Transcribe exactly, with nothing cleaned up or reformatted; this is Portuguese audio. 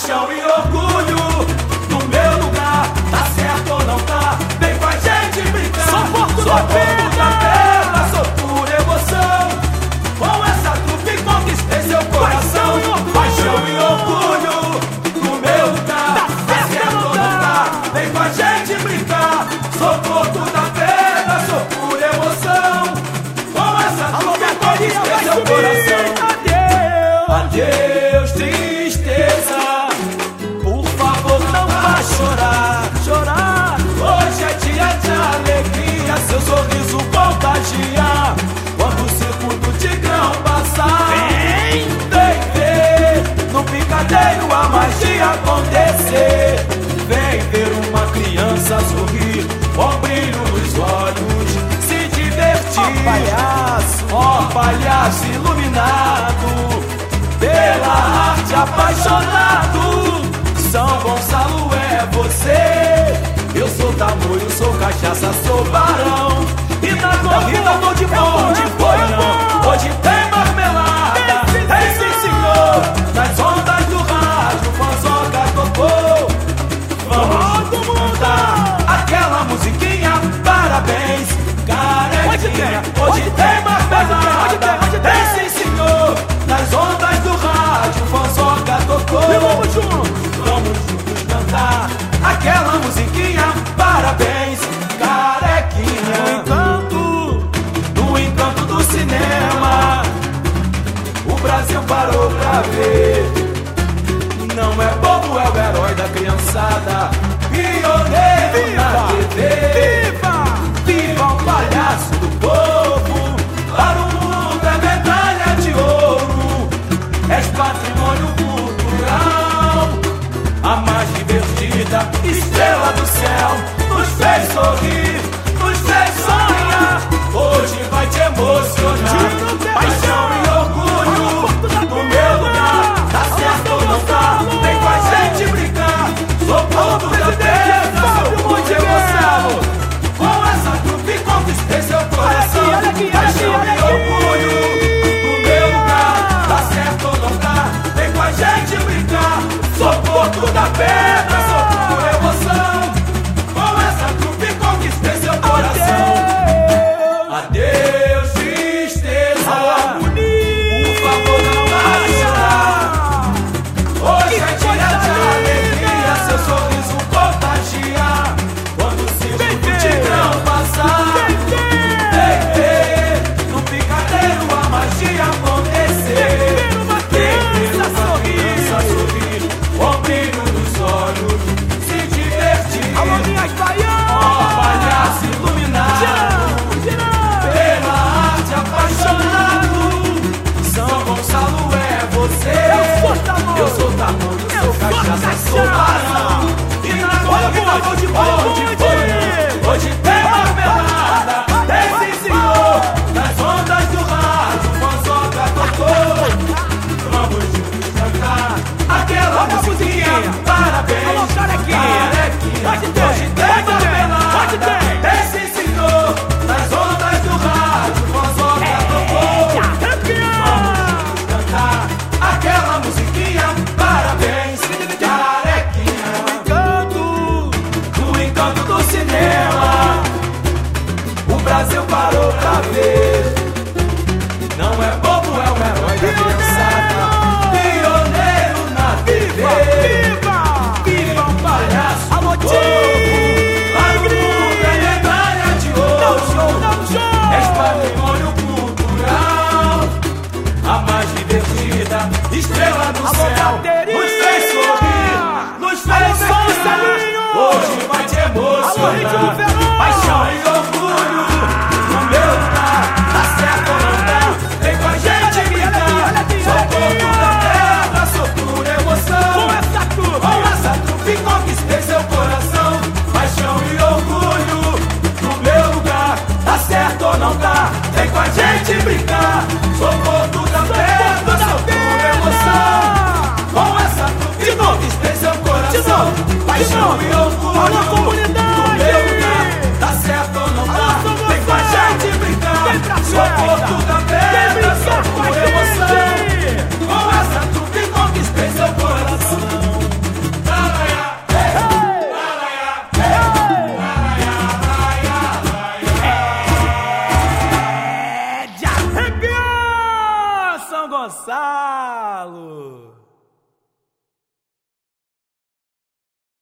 paixão e orgulho. No meu lugar, tá certo ou não tá? Vem com a gente brincar. Sou porco Sou da porco pena. da pena, sou pura emoção. Com essa trupe conquistei seu coração. Paixão e orgulho. No meu lugar, tá certo ou não tá? Vem com a gente brincar. Sou porco da pena, sou pura emoção. Com essa trupe conquistei seu coração. Adeus, tristeza. Por favor, não vá chorar, chorar. Hoje é dia de alegria, seu sorriso contagia. Quando o circuito de grão passar, vem, vem ver no picadeiro a magia acontecer. Vem ver uma criança sorrir, com brilho nos olhos, se divertir. Ó palhaço, ó palhaço iluminado pela arte apaixonado. São Gonçalo é você. Eu sou tamoio, sou cachaça, sou barão. E na corrida tô de bom, de boião. Hoje tem marmelada, tem sim senhor. Nas ondas do rádio, Fanzoca tocou. Vamos cantar aquela musiquinha. Parabéns, carequinha. Hoje tem marmelada, tem sim senhor. Nas ondas do rádio, Fanzoca tocou. E vamos juntos. Vamos juntos cantar aquela musiquinha. Parabéns, carequinha. No encanto, no encanto do cinema, o Brasil parou pra ver. Não é bobo, é o herói da criançada, pioneiro Viva! na T V. Viva! Viva o palhaço do povo. Para o mundo é medalha de ouro. És patrimônio cultural, a mais divertida estrela do céu. Nos fez sorrir, nos fez sonhar. Hoje vai te emocionar. Paixão e orgulho. No meu lugar, tá certo ou não tá? Vem com a gente brincar. Sou porco da pena, sou pura emoção. Com essa trupe conquistei seu coração. Paixão e orgulho. No meu lugar, tá certo ou não tá? Vem com a gente brincar. Sou porco da pena, sou pura emoção. Com essa trupe conquistei seu coração. Adeus, tristeza. Por favor, não vá chorar. Hoje é dia de alegria, seu sorriso contagia. Quando o circuito de grão passar, vem ver no picadeiro a magia acontecer. Vem ver uma criança sorrir, com brilho nos olhos, se divertir. Ó palhaço iluminado, pela arte apaixonado. São Gonçalo é você. Eu sou tamanho, eu sou cachaça, sou barão.